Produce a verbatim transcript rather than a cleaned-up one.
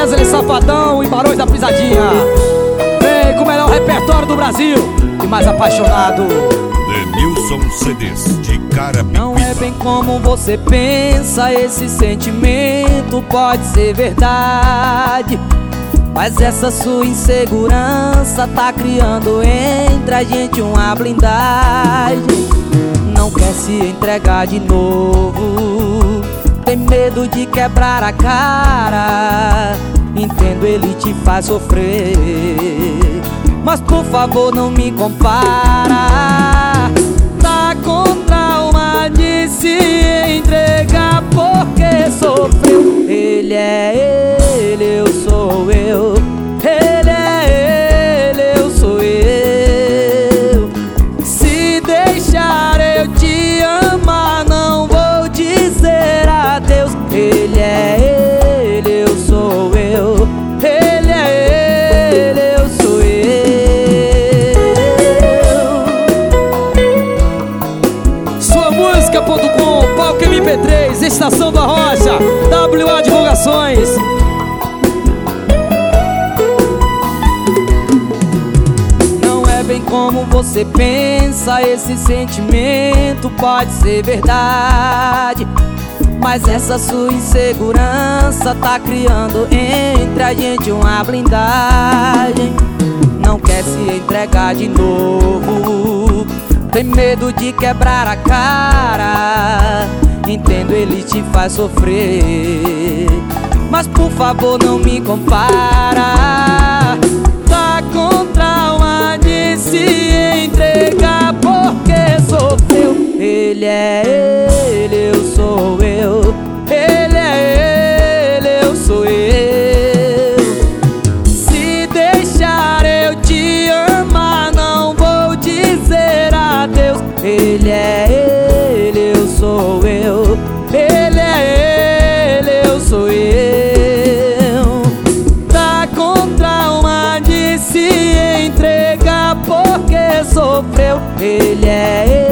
Wesley Safadão e Barões da Pisadinha. Vem com o melhor repertório do Brasil e mais apaixonado. Denilson C Ds de Carapicuíba. Não é bem como você pensa, esse sentimento pode ser verdade, mas essa sua insegurança tá criando entre a gente uma blindagem. Não quer se entregar de novo, tem medo de quebrar a cara. Entendo, ele te faz sofrer, mas por favor não me compara. Tá com trauma de se entregar porque sofreu. Ele é ele, eu sou eu. Ele é ele, eu sou eu. Se deixar eu te amar, não vou dizer adeus. Ele é ele, eu sou eu. Ele é ele, eu sou eu. Sua música ponto com, Palco M P três, Estação da Rocha, W A Divulgações. Não é bem como você pensa, esse sentimento pode ser verdade, mas essa sua insegurança tá criando entre a gente uma blindagem. Não quer se entregar de novo, tem medo de quebrar a cara. Entendo, ele te faz sofrer, mas por favor não me compara. Tá com trauma de se entregar porque sofreu. Ele é ele, eu sou eu. Ele é ele, eu sou eu. Se deixar eu te amar, não vou dizer adeus. Ele é ele, eu sou eu. Ele é ele, eu sou eu. Tá com trauma de se entregar porque sofreu. Ele é ele.